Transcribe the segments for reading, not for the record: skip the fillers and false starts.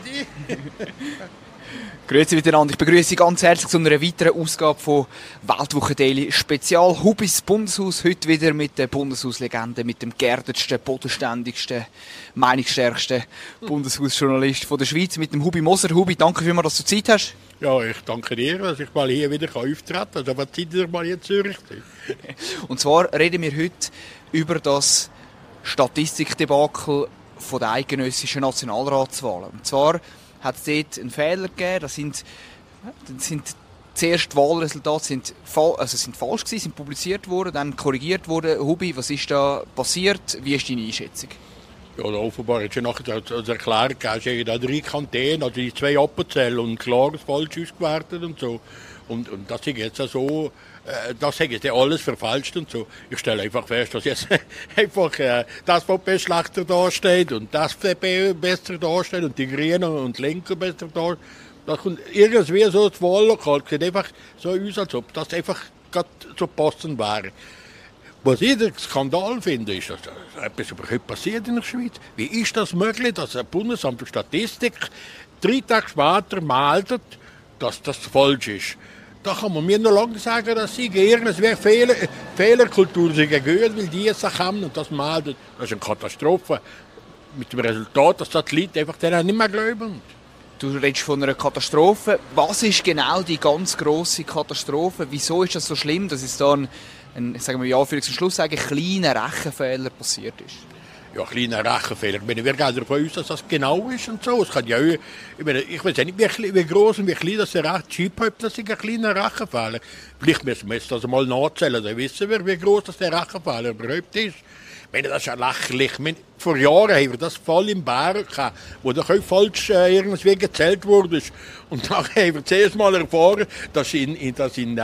Grüezi miteinander. Ich begrüße Sie ganz herzlich zu einer weiteren Ausgabe von Weltwoche Daily Spezial. Hubis Bundeshaus. Heute wieder mit der Bundeshauslegende, mit dem geerdetsten, bodenständigsten, meinungsstärksten Bundeshausjournalist von der Schweiz, mit dem Hubi Moser. Hubi, danke vielmals, dass du Zeit hast. Ja, ich danke dir, dass ich mal hier wieder auftreten kann. Also, was Zeit ihr mal hier in Zürich? Und zwar reden wir heute über das Statistikdebakel von der eidgenössischen Nationalratswahlen. Und zwar hat es dort einen Fehler gegeben. Das sind zuerst die Wahlresultate sind falsch gewesen, sind publiziert worden, dann korrigiert worden. Hubi, was ist da passiert? Wie ist deine Einschätzung? Ja, offenbar hat es nachher als Erklärung gegeben, da 3 Kantäne, also die 2 Appenzell und klares falsch ausgewertet und so. Und das ist jetzt so, das ist jetzt alles verfälscht und so. Ich stelle einfach fest, dass jetzt einfach das VP schlechter dasteht und das FDP besser dasteht und die Grünen und die Linken besser dasteht. Das kommt irgendwie so das Wahllokal, sieht einfach so aus, als ob das einfach gerade so passend wäre. Was ich den Skandal finde, ist, dass etwas überhaupt passiert in der Schweiz. Wie ist das möglich, dass ein Bundesamt für Statistik 3 Tage später meldet, dass das falsch ist? Da kann man mir noch lange sagen, dass sie irgendwie Fehlerkultur sich gehört, weil die jetzt kommen und das melden. Das ist eine Katastrophe. Mit dem Resultat, dass das die Leute einfach denen nicht mehr glauben. Du redest von einer Katastrophe. Was ist genau die ganz grosse Katastrophe? Wieso ist das so schlimm, dass es da sagen wir ja, für zum Schluss sagen, kleiner Rechenfehler passiert ist? Ja, kleiner Rechenfehler. Wir gehen davon aus, dass das genau ist und so. Es kann ja, ich weiß nicht, wie groß und wie klein das recht Chip hat, das ist ein kleiner Rechenfehler. Vielleicht müssen wir das mal nachzählen, dann wissen wir, wie groß das der Rechenfehler überhaupt ist. Ich meine, das ist ja lächerlich. Vor Jahren haben wir das Fall in Bern gehabt, wo doch auch falsch irgendwie gezählt wurde. Und dann haben wir zuerst mal erfahren, dass in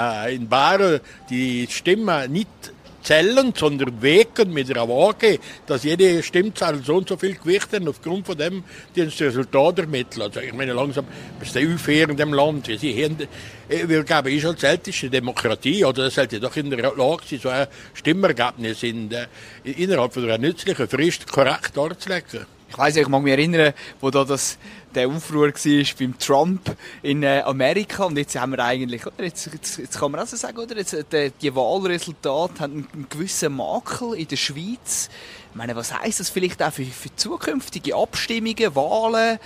Bern die Stimmen nicht zählen, sondern wägen mit einer Waage, dass jede Stimmzahl so und so viel Gewicht hat, aufgrund von dem die das Resultat ermitteln. Also ich meine, langsam ist es unfair in dem Land. Wir geben ist als älteste Demokratie, oder das sollte doch in der Lage sein, so ein Stimmergebnis innerhalb von einer nützlichen Frist korrekt darzulegen. Ich weiss, ich mag mich erinnern, wo da der Aufruhr war beim Trump in Amerika. Und jetzt haben wir eigentlich, oder? Jetzt kann man auch so sagen, oder? Jetzt, die Wahlresultate haben einen gewissen Makel in der Schweiz. Ich meine, was heisst das vielleicht auch für zukünftige Abstimmungen, Wahlen?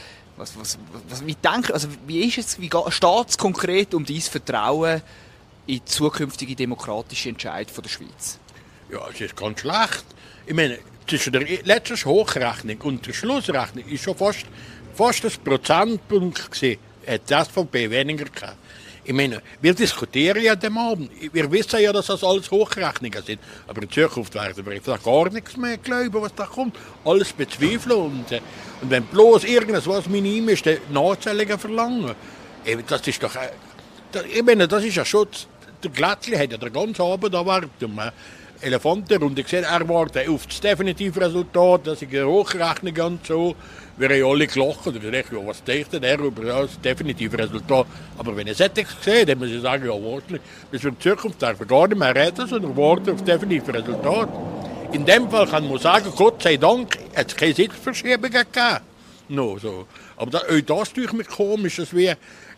Wie steht es konkret um dein Vertrauen in die zukünftige demokratische Entscheidung von der Schweiz? Ja, es ist ganz schlecht. Ich meine, zwischen der letzten Hochrechnung und der Schlussrechnung ist schon fast ein Prozentpunkt gewesen, hat die SVP weniger gehabt. Ich meine, wir diskutieren ja dem Abend. Wir wissen ja, dass das alles Hochrechnungen sind. Aber in Zukunft werden wir da gar nichts mehr glauben, was da kommt. Alles bezweifeln und wenn bloß irgendwas minim ist, dann Nachzählungen verlangen. Das ist doch... Ich meine, das ist ja schon... Der Glättli hat ja den ganzen Abend erwartet. Elefantenrunde gesehen, er wartet auf das definitive Resultat, dass ich eine Hochrechnung und so. Wir haben alle gelacht und gedacht, ja, was denkt er über das definitive Resultat? Aber wenn er es gesehen, dann muss ich sagen, ja, wahrscheinlich, bis wir in Zukunft darf gar nicht mehr reden, sondern warten auf das definitive Resultat. In dem Fall kann man sagen, Gott sei Dank, hat es keine Sitzverschiebungen gegeben. No, so. Aber das tue ich mir komisch, dass wir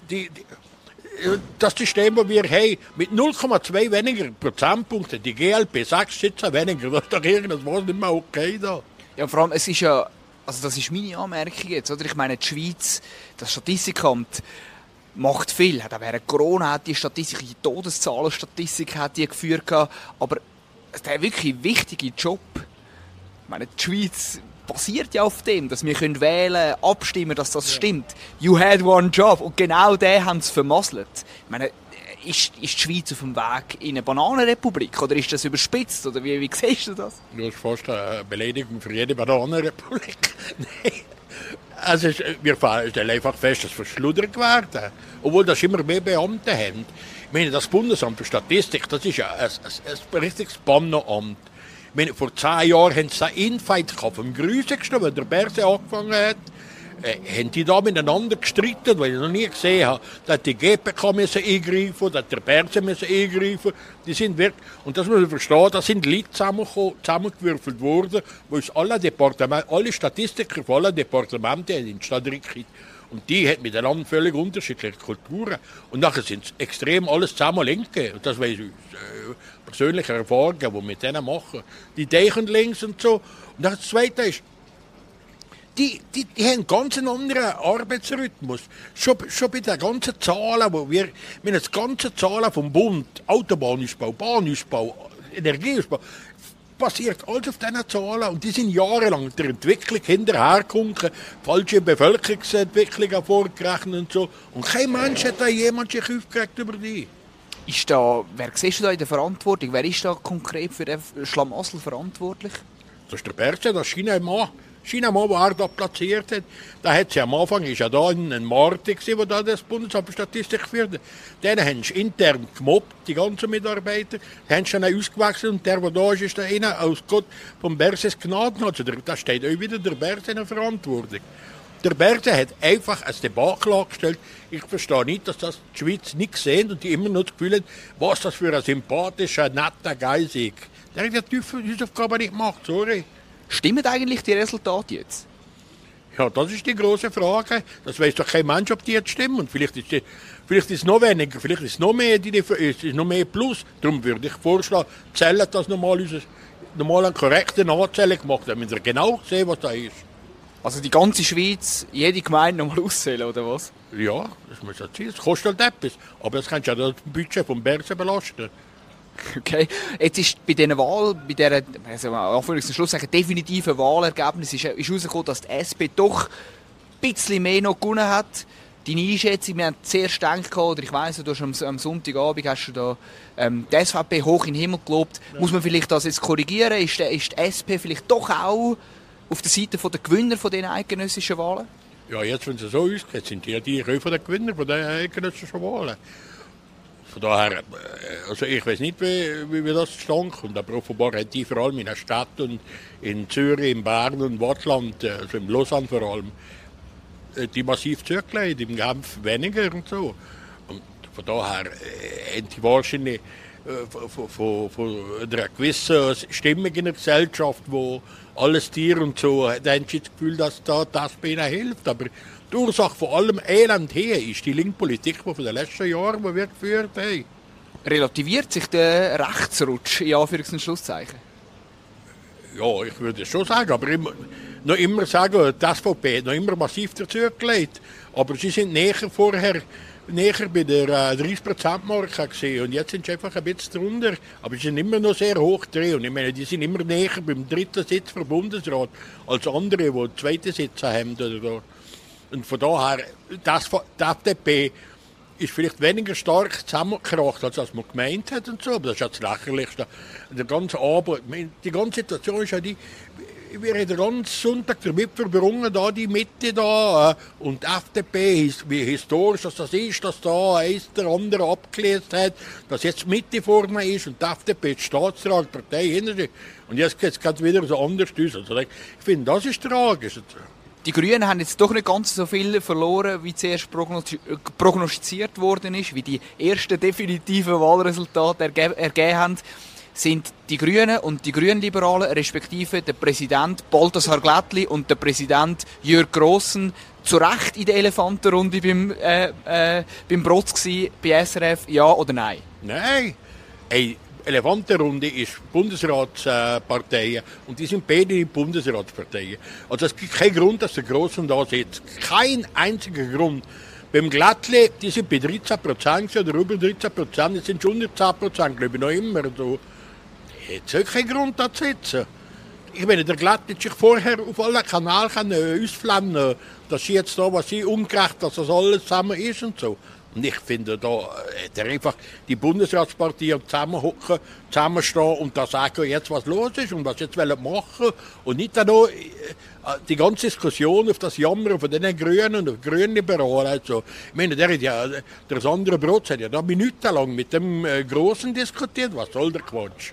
das System, das wir haben, mit 0,2 weniger Prozentpunkten, die GLP 6 Sitze weniger, das ist doch irgendwas nicht mehr okay da. Ja, vor allem, es ist ja, also das ist meine Anmerkung jetzt, oder? Ich meine, die Schweiz, das Statistikamt macht viel. Auch während Corona hat die Statistik, die Todeszahlenstatistik hat die geführt, aber der wirklich wichtige Job, ich meine, die Schweiz basiert ja auf dem, dass wir wählen, abstimmen, dass das stimmt. You had one job. Und genau den haben sie vermasselt. Ich meine, ist die Schweiz auf dem Weg in eine Bananenrepublik? Oder ist das überspitzt? Oder wie siehst du das? Das ist fast eine Beleidigung für jede Bananenrepublik. Nein. Also wir stellen einfach fest, dass es verschluddert werden. Obwohl das immer mehr Beamte haben. Ich meine, das Bundesamt für Statistik, das ist ja ein richtiges Bannenamt. Ich meine, vor 10 Jahren haben sie einen Infight vom Grusigsten, wenn der Berse angefangen hat. Haben die da miteinander gestritten, weil ich noch nie gesehen habe, dass die GPK eingreifen, dass der Berse eingreifen. Die sind wirklich, und das muss man verstehen, da sind Leute zusammengewürfelt worden, wo es alle Statistiker von allen Departementen in die Stadt reinkommen. Und die hat miteinander völlig unterschiedliche Kulturen. Und nachher sind es extrem alles zusammen Linke. Und das weiß ich persönliche Erfahrungen, die wir mit denen machen. Die denken links und so. Und das Zweite ist, die haben einen ganz anderen Arbeitsrhythmus. Schon bei den ganzen Zahlen, wir haben die ganzen Zahlen vom Bund, Autobahnausbau, Bahnausbau, Energieausbau, basiert alles auf diesen Zahlen. Und die sind jahrelang der Entwicklung hinterhergekommen, falsche Bevölkerungsentwicklung vorgerechnet und so. Und kein Mensch hat da jemand sich aufgeregt über die. Wer siehst du da in der Verantwortung? Wer ist da konkret für den Schlamassel verantwortlich? Das ist der Berse, das China-Mann, der er da platziert hat. Da hat sie am Anfang, ist ja da ein Martin, der da das Bundesamt für Statistik geführt hat. Den haben sie intern gemobbt, die ganzen Mitarbeiter. Den haben sie dann ausgewechselt und der da ist der eine aus Gott vom Berses Gnaden. Also da steht auch wieder der Berse in der Verantwortung. Der Berse hat einfach ein Debakel angestellt. Ich verstehe nicht, dass das die Schweiz nicht sehen und die immer noch das Gefühl haben, was das für ein sympathischer, netter Geist ist. Der hat die Hausaufgaben nicht gemacht, sorry. Stimmen eigentlich die Resultate jetzt? Ja, das ist die große Frage. Das weiß doch kein Mensch, ob die jetzt stimmen. Und vielleicht ist es noch weniger, vielleicht ist es noch mehr, ist noch mehr Plus. Darum würde ich vorschlagen, zählen das nochmal eine korrekte Nachzählung gemacht, damit wir genau sehen, was da ist. Also die ganze Schweiz, jede Gemeinde nochmal auszählen, oder was? Ja, das muss ja sein. Das kostet halt etwas. Aber das kannst du ja das Budget vom Berse belasten. Okay. Jetzt ist bei dieser Wahl, bei dieser, definitiven Wahlergebnis ist herausgekommen, dass die SP doch ein bisschen mehr noch gewonnen hat. Deine Einschätzung, wir haben zuerst gedacht, oder ich weiss, du hast am Sonntagabend hast du da die SVP hoch in den Himmel gelobt. Ja. Muss man vielleicht das jetzt korrigieren? Ist die SP vielleicht doch auch auf der Seite der Gewinner von diesen eidgenössischen Wahlen? Ja, jetzt, wenn es so ausgeht, sind die von den Gewinner von den eidgenössischen Wahlen. Von daher, also ich weiß nicht, wie das zustande kommt, aber offenbar hat die vor allem in der Stadt und in Zürich, in Bern und Wattland, also in Lausanne vor allem, die massiv zurückgelegt, im Genf weniger und so. Und von daher haben die wahrscheinlich von einer gewissen Stimmung in der Gesellschaft, wo alles Tier und so, da haben sie das Gefühl, dass das bei ihnen hilft. Aber die Ursache von allem Elend her ist die Linkspolitik, die von den letzten Jahren die wir geführt haben. Relativiert sich der Rechtsrutsch in Anführungs- und Schlusszeichen? Ja, ich würde schon sagen, aber noch immer sagen, die SVP hat noch immer massiv dazugelegt. Aber sie sind vorher näher bei der 30%-Marke gesehen und jetzt sind sie einfach ein bisschen drunter. Aber sie sind immer noch sehr hoch drin und ich meine, die sind immer näher beim dritten Sitz vom Bundesrat als andere, die den zweiten Sitz haben. Oder. Und von daher, die FDP ist vielleicht weniger stark zusammengekracht, als man gemeint hat und so, aber das ist ja das Lächerlichste. Der ganze Abend, die ganze Situation ist ja die, wir haben den ganzen Sonntag damit verbrungen, da die Mitte da, und die FDP, wie historisch das ist, dass da eins der andere abgelehnt hat, dass jetzt die Mitte vorne ist und die FDP die Staatsratpartei hinter sich. Und jetzt geht es wieder so anders aus. Also ich finde, das ist tragisch. Die Grünen haben jetzt doch nicht ganz so viel verloren, wie zuerst prognostiziert worden ist, wie die ersten definitiven Wahlresultate ergeben haben. Sind die Grünen und die Grünliberalen, respektive der Präsident Balthasar Glättli und der Präsident Jürg Grossen, zu Recht in der Elefantenrunde beim Brotz gsi, bei SRF, ja oder nein? Nein. Hey, Elefantenrunde ist Bundesratsparteien und die sind beide Bundesratsparteien. Also es gibt keinen Grund, dass der Grossen da sitzt. Kein einziger Grund. Beim Glättli, die sind bei 13% oder über 13%, das sind schon unter 10%, glaube ich, noch immer so. Jetzt hat keinen Grund, da zu sitzen. Ich meine, der Glättli hat sich vorher auf allen Kanälen ausflammen, dass sie jetzt da, was sie ungerecht, dass das alles zusammen ist und so. Und ich finde, da hat einfach die Bundesratspartei zusammenhocken, zusammenstehen und da sagen, jetzt was los ist und was jetzt machen wollen. Und nicht dann noch die ganze Diskussion auf das Jammern von den Grünen und Grünliberalen. Also, ich meine, der Sandra Brotz hat ja da minutenlang mit dem Grossen diskutiert. Was soll der Quatsch?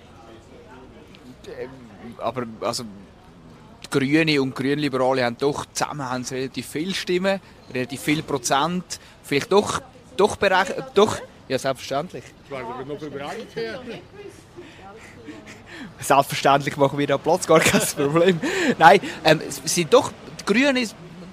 Aber also, die Grüne und Grünliberale haben doch zusammen relativ viele Stimmen, relativ viel Prozent. Vielleicht doch, ja, selbstverständlich. Selbstverständlich machen wir da Platz, gar kein Problem. Nein, sind doch, die Grünen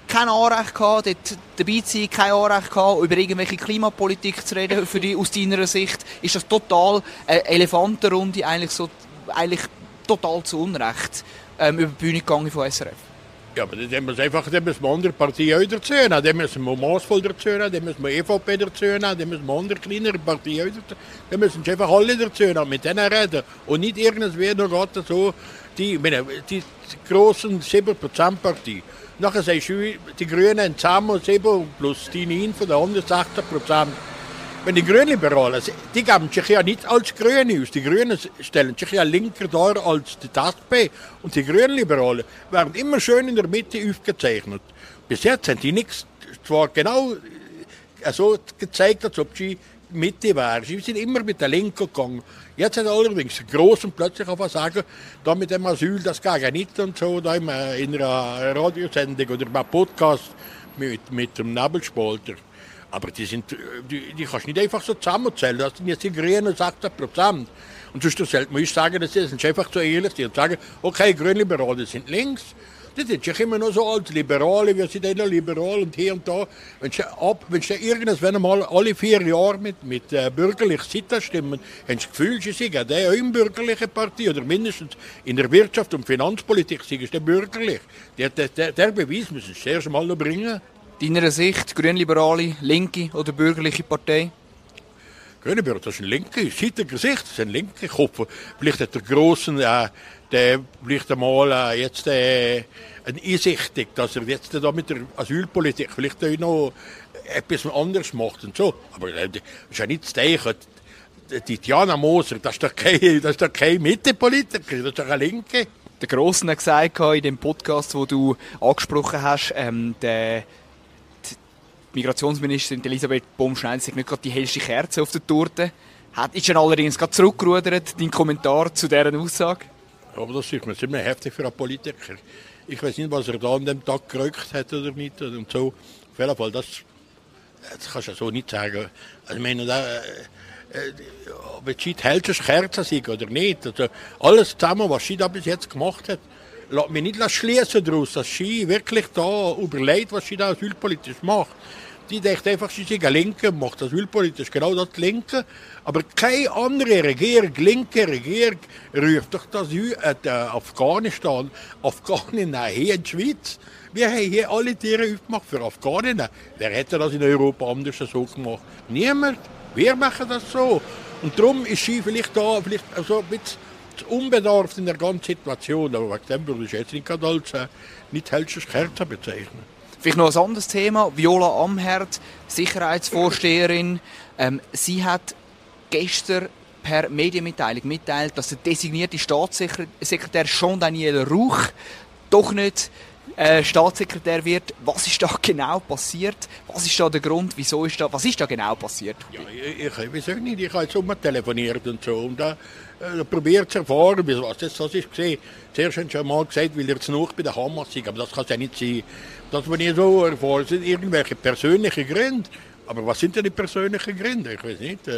kein Anrecht gehabt, dort dabei zu sein, kein Anrecht gehabt, über irgendwelche Klimapolitik zu reden, aus deiner Sicht? Ist das total eine Elefantenrunde, eigentlich total zu Unrecht über die Bühne gegangen von SRF? Ja, aber dann müssen wir andere Parteien auch dazu nehmen. Dann müssen wir Massvoll dazu nehmen, dann müssen wir EVP dazu nehmen, dann müssen wir andere kleinere Parteien auch dazu nehmen. Dann müssen wir einfach alle dazu nehmen, mit denen reden. Und nicht irgendwie noch gerade so die grossen 7%-Partei. Nachher sagst du, die Grünen zusammen 7 plus die 9 von den anderen 16%. Wenn die Grünliberalen, die geben sich ja nicht als Grüne aus. Die Grünen stellen sich ja linker dar als die SP. Und die Grünliberalen werden immer schön in der Mitte aufgezeichnet. Bis jetzt haben die nichts, zwar genau so gezeigt, als ob sie Mitte wären. Sie sind immer mit der Linken gegangen. Jetzt hat allerdings der Grossen plötzlich auf sagen, da mit dem Asyl, das geht nicht und so, da in einer Radiosendung oder einem Podcast mit dem Nebelspalter. Aber die kannst du nicht einfach so zusammenzählen. Das sind jetzt die Grünen 16%. Und sonst muss ich sagen, das sind einfach so ehrlich und sagen, okay, Grünliberale sind links. Die sind sich immer noch so als Liberale, wir sind immer liberal und hier und da. Wenn du irgendwann mal alle 4 Jahre mit bürgerlicher Seite stimmen, hast du das Gefühl, sie sind auch eine bürgerliche Partei oder mindestens in der Wirtschaft und Finanzpolitik sind sie bürgerlich. Der Beweis müssen sie zuerst mal noch bringen. Deiner Sicht, Grünliberale, linke oder bürgerliche Partei? Grünliberale, das ist ein linker, seitiger Sicht, das ist ein linker Kopf. Vielleicht hat der Grossen, der vielleicht einmal jetzt eine einsichtig, dass er jetzt da mit der Asylpolitik vielleicht auch noch etwas anderes macht und so. Aber das ist ja nicht das Zeichen. Die Diana Moser, das ist doch keine Mittepolitiker, das ist doch eine Linke. Der Grossen hat gesagt in dem Podcast, den du angesprochen hast, die Migrationsministerin Elisabeth Baumschneider ist nicht gerade die hellste Kerze auf der Torte. Ist dann allerdings gerade zurückgerudert, dein Kommentar zu dieser Aussage? Aber das ist mir ziemlich heftig für einen Politiker. Ich weiß nicht, was er da an dem Tag gerückt hat oder nicht. Und so. Auf jeden Fall, das kannst du so nicht sagen. Also, ich meine, ob jetzt die hellste Kerze sind oder nicht. Also, alles zusammen, was sie da bis jetzt gemacht hat, lässt mich nicht schließen daraus, dass sie wirklich da überlegt, was sie da asylpolitisch macht. Die denkt einfach, sie sind eine Linke, macht asylpolitisch genau das Linke. Aber keine andere Regierung, linke Regierung, ruft doch das Afghanistan, Afghanen hier in die Schweiz. Wir haben hier alle Tiere aufgemacht für Afghanen. Wer hätte das in Europa anders so gemacht? Niemand. Wir machen das so. Und darum ist sie vielleicht da, so ein bisschen unbedarft in der ganzen Situation, aber wegen dem würde ich jetzt nicht gerade als nicht hellste Kerze bezeichnen. Vielleicht noch ein anderes Thema. Viola Amherd, Sicherheitsvorsteherin. Sie hat gestern per Medienmitteilung mitteilt, dass der designierte Staatssekretär Jean-Daniel Rauch doch nicht Staatssekretär wird. Was ist da genau passiert? Was ist da der Grund? Was ist da genau passiert? Ja, ich weiß auch nicht. Ich habe jetzt telefoniert und so. Und da probiert zu erfahren, was das ist gesehen. Zuerst haben sie schon mal gesagt, weil er zu noch bei der Hamas ist. Aber das kann es ja nicht sein. Das, was ich so erfahre, sind irgendwelche persönlichen Gründe. Aber was sind denn die persönlichen Gründe? Ich weiß nicht.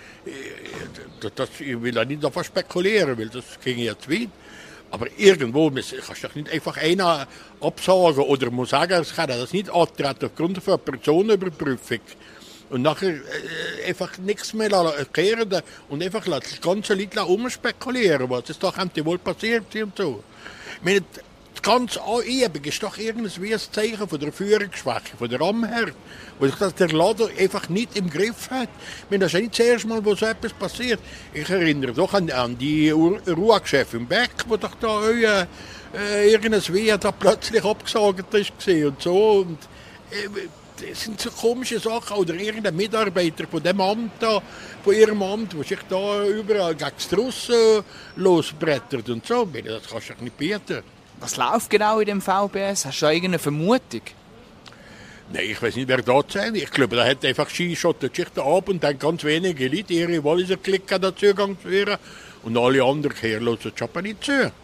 Ich will da nicht davon spekulieren, weil das ging ja zu weit. Aber irgendwo kannst du doch nicht einfach einer absagen oder muss sagen, es kann das nicht antreten aufgrund von einer Personenüberprüfung. Und nachher einfach nichts mehr erklären und einfach das ganze Leute umspekulieren, was ist doch wohl passiert und so. Ich meine, das ganze Anhebung ist doch irgendwie ein Zeichen von der Führungsschwäche, von der Amherd, wo sich der Laden einfach nicht im Griff hat. Ich meine, das ist ja nicht das erste Mal, wo so etwas passiert. Ich erinnere doch an die Ruhe-Chefin Beck, wo doch da irgendein Wehe da plötzlich abgesagt ist und so. Und, das sind so komische Sachen. Oder irgendein Mitarbeiter von dem Amt da, von ihrem Amt, der sich da überall gegen die Russen losbrettert und so. Das kannst du doch nicht bieten. Was läuft genau in dem VBS? Hast du da irgendeine Vermutung? Nein, ich weiß nicht, wer da sein. Ich glaube, da hat einfach schottet sich da ab und dann ganz wenige Leute ihre Walliser Klick da Zugang zu ihr. Und alle anderen hören das aber nicht zu.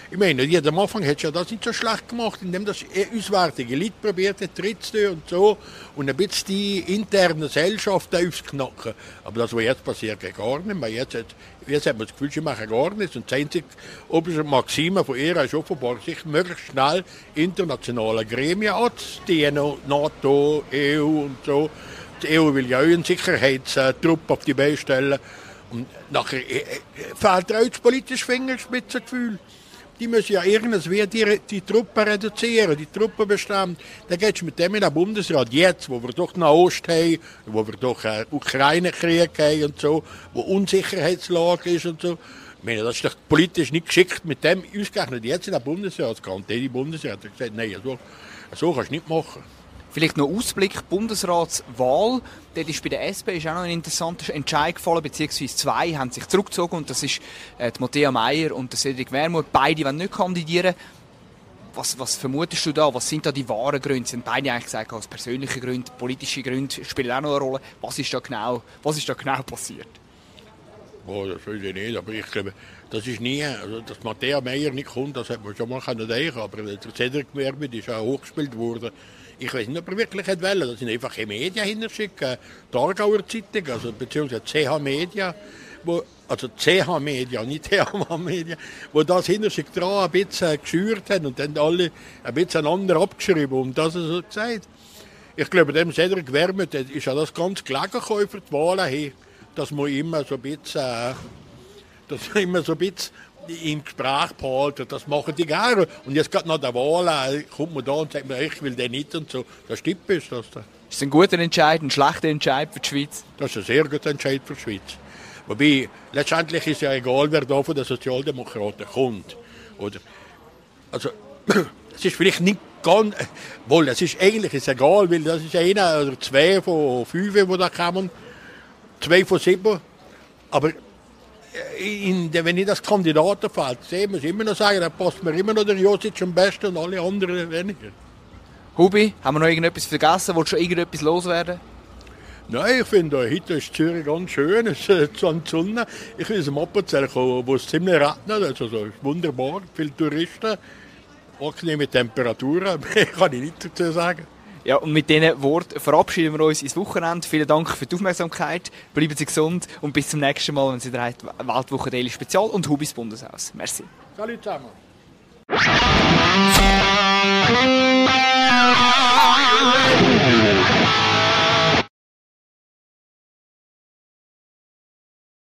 Ich meine, am Anfang hättest du ja das nicht so schlecht gemacht, indem das auswärtige Leute probiert hat, Trittstür und so, und ein bisschen die interne Gesellschaft aufzuknacken. Aber das, was jetzt passiert, geht gar nicht mehr. Jetzt hat man das Gefühl, sie machen gar nichts. Und die einzige oberste Maxime von ihr ist offenbar, sich möglichst schnell internationale Gremien anzuziehen, NATO, EU und so. Die EU will ja auch einen Sicherheitstrupp auf die Beine stellen. Und nachher fehlt auch das politische Fingerspitzengefühl. Die müssen ja irgendwie die Truppen reduzieren, die Truppenbestand. Dann geht es mit dem in den Bundesrat jetzt, wo wir doch Nahost haben, wo wir doch Ukraine-Krieg haben und so, wo Unsicherheitslage ist und so. Ich meine, das ist doch politisch nicht geschickt, mit dem ausgerechnet jetzt in den Bundesrat. Die Bundesrat hat gesagt, nein, so kannst du nicht machen. Vielleicht noch Ausblick, Bundesratswahl. Dort ist bei der SP ist auch noch ein interessanter Entscheid gefallen, beziehungsweise zwei haben sich zurückgezogen. Und das ist die Matthäa Meier und der Cedric Wermuth. Beide wollen nicht kandidieren. Was vermutest du da? Was sind da die wahren Gründe? Sie haben beide eigentlich gesagt, aus persönlichen Gründen, politische Gründe spielen auch noch eine Rolle. Was ist da genau passiert? Oh, das weiß ich nicht, aber ich glaube, das ist nie, also dass Matthäa Meier nicht kommt, das hat man schon mal denken, aber der Cedric Wermuth ist auch hochgespielt worden. Ich weiß nicht, ob er wirklich wollte. Das sind einfach Medien hinterschicken. Die Aargauer Zeitung, also beziehungsweise CH Media, also CH Media, nicht TH Media, wo das hinterschickt dran ein bisschen geschürt haben und dann alle ein bisschen einander abgeschrieben und das so gesagt. Ich glaube, dem Cedric Wermuth ist ja das ganz gelegen für die Wahlen her, dass man immer so ein bisschen im Gespräch behalten, das machen die gerne. Und jetzt gerade nach der Wahl kommt man da und sagt, ich will den nicht und so. Das stimmt ist das. Ist es ein guter Entscheid, ein schlechter Entscheid für die Schweiz? Das ist ein sehr guter Entscheid für die Schweiz. Wobei, letztendlich ist ja egal, wer da von den Sozialdemokraten kommt. Oder? Also, es ist vielleicht nicht ganz, wohl, es ist eigentlich egal, weil das ist einer oder zwei von 5, die da kommen, 2 von 7. Aber wenn ich das Kandidatenfeld sehe, muss ich immer noch sagen, dann passt mir immer noch der Josic am besten und alle anderen weniger. Hubi, haben wir noch irgendetwas vergessen? Wolltest du schon irgendetwas loswerden? Nein, ich finde, heute ist Zürich ganz schön, es ist an die Sonne. Ich will zum Appenzell kommen, wo es ziemlich regnet, also so wunderbar, viele Touristen, angenehme Temperaturen, mehr kann ich nicht dazu sagen. Ja, und mit diesen Worten verabschieden wir uns ins Wochenende. Vielen Dank für die Aufmerksamkeit. Bleiben Sie gesund und bis zum nächsten Mal, wenn Sie der Weltwoche Daily Spezial und Hubis Bundeshaus. Merci. Salut zusammen.